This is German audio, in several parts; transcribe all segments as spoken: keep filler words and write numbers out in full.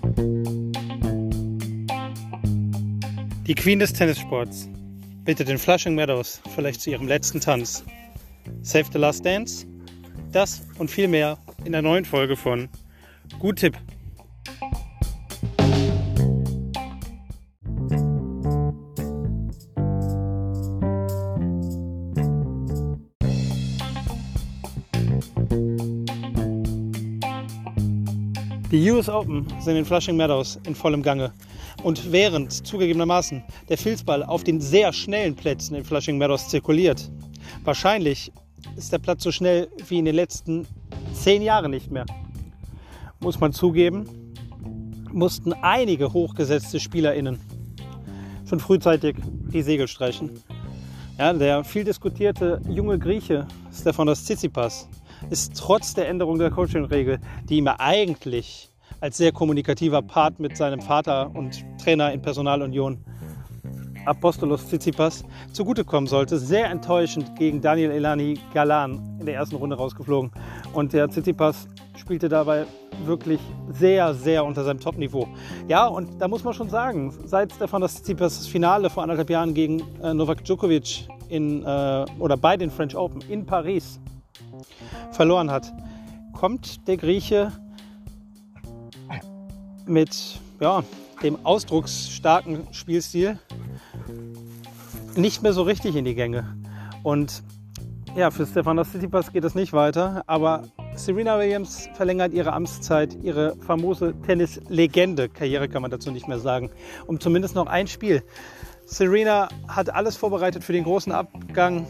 Die Queen des Tennissports bittet in Flushing Meadows vielleicht zu ihrem letzten Tanz. Save the Last Dance? Das und viel mehr in der neuen Folge von Gut Tipp. Die U S Open sind in Flushing Meadows in vollem Gange. Und während zugegebenermaßen der Filzball auf den sehr schnellen Plätzen in Flushing Meadows zirkuliert, wahrscheinlich ist der Platz so schnell wie in den letzten zehn Jahren nicht mehr, muss man zugeben, mussten einige hochgesetzte SpielerInnen schon frühzeitig die Segel streichen. Ja, der viel diskutierte junge Grieche Stefanos Tsitsipas ist trotz der Änderung der Coaching-Regel, die ihm eigentlich als sehr kommunikativer Part mit seinem Vater und Trainer in Personalunion Apostolos Tsitsipas zugutekommen sollte, sehr enttäuschend gegen Daniel Elani Galan in der ersten Runde rausgeflogen. Und der Tsitsipas spielte dabei wirklich sehr, sehr unter seinem Top-Niveau. Ja, und da muss man schon sagen, seit Stefanos Tsitsipas das Finale vor anderthalb Jahren gegen äh, Novak Djokovic in, äh, oder bei den French Open in Paris verloren hat, kommt der Grieche mit ja, dem ausdrucksstarken Spielstil nicht mehr so richtig in die Gänge. Und ja, für Stefanos Tsitsipas geht es nicht weiter, aber Serena Williams verlängert ihre Amtszeit, ihre famose Tennis-Legende, Karriere kann man dazu nicht mehr sagen, um zumindest noch ein Spiel. Serena hat alles vorbereitet für den großen Abgang,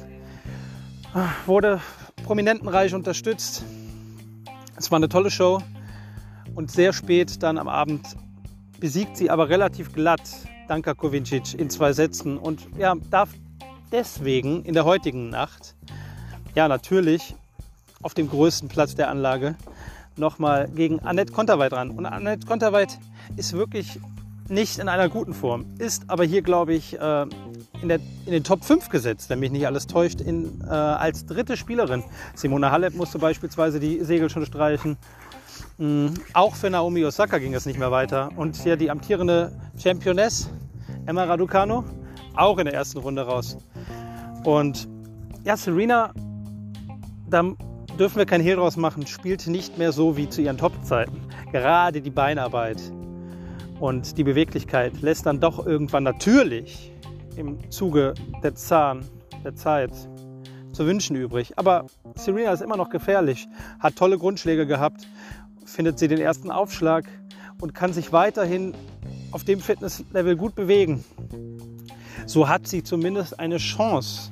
wurde prominentenreich unterstützt. Es war eine tolle Show. Und sehr spät dann am Abend besiegt sie aber relativ glatt Danka Kovincic in zwei Sätzen und ja, darf deswegen in der heutigen Nacht, ja natürlich auf dem größten Platz der Anlage, nochmal gegen Anett Kontaveit ran. Und Anett Kontaveit ist wirklich nicht in einer guten Form, ist aber hier, glaube ich, in, der, in den Top fünf gesetzt, wenn mich nicht alles täuscht, in, äh, als dritte Spielerin. Simona Halep musste beispielsweise die Segel schon streichen. Mhm. Auch für Naomi Osaka ging es nicht mehr weiter. Und hier die amtierende Championess Emma Raducanu auch in der ersten Runde raus. Und ja, Serena, da dürfen wir kein Hehl draus machen, spielt nicht mehr so wie zu ihren Top-Zeiten. Gerade die Beinarbeit und die Beweglichkeit lässt dann doch irgendwann natürlich im Zuge der Zahn, der Zeit zu wünschen übrig. Aber Serena ist immer noch gefährlich, hat tolle Grundschläge gehabt, findet sie den ersten Aufschlag und kann sich weiterhin auf dem Fitnesslevel gut bewegen. So hat sie zumindest eine Chance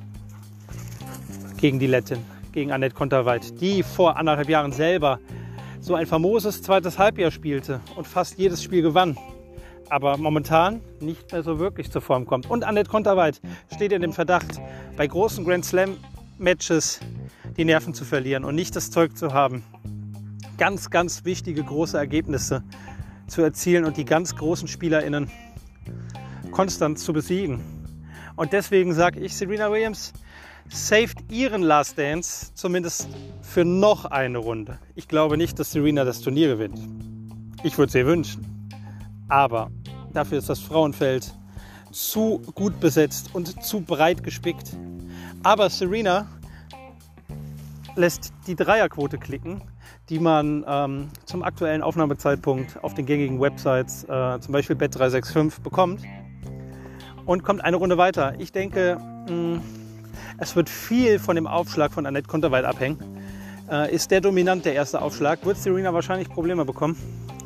gegen die Lettin, gegen Anett Kontaveit, die vor anderthalb Jahren selber so ein famoses zweites Halbjahr spielte und fast jedes Spiel gewann, aber momentan nicht mehr so wirklich zur Form kommt. Und Anett Kontaveit steht in dem Verdacht, bei großen Grand Slam Matches die Nerven zu verlieren und nicht das Zeug zu haben, ganz, ganz wichtige große Ergebnisse zu erzielen und die ganz großen SpielerInnen konstant zu besiegen. Und deswegen sage ich, Serena Williams saved ihren Last Dance zumindest für noch eine Runde. Ich glaube nicht, dass Serena das Turnier gewinnt. Ich würde es ihr wünschen. Aber dafür ist das Frauenfeld zu gut besetzt und zu breit gespickt. Aber Serena lässt die Dreierquote klicken, die man ähm, zum aktuellen Aufnahmezeitpunkt auf den gängigen Websites, äh, zum Beispiel Bet drei sechs fünf, bekommt und kommt eine Runde weiter. Ich denke, mh, es wird viel von dem Aufschlag von Anett Kontaveit abhängen. Äh, ist der dominant der erste Aufschlag, wird Serena wahrscheinlich Probleme bekommen.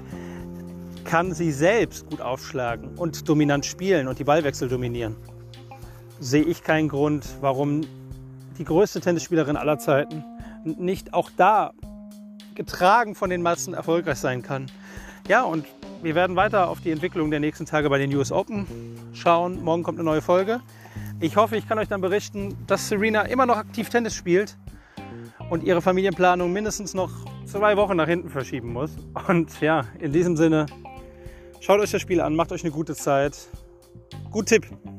Kann sie selbst gut aufschlagen und dominant spielen und die Ballwechsel dominieren, sehe ich keinen Grund, warum die größte Tennisspielerin aller Zeiten nicht auch da getragen von den Massen erfolgreich sein kann. Ja, und wir werden weiter auf die Entwicklung der nächsten Tage bei den U S Open schauen. Morgen kommt eine neue Folge. Ich hoffe, ich kann euch dann berichten, dass Serena immer noch aktiv Tennis spielt und ihre Familienplanung mindestens noch zwei Wochen nach hinten verschieben muss. Und ja, in diesem Sinne, schaut euch das Spiel an, macht euch eine gute Zeit. Gut Tipp!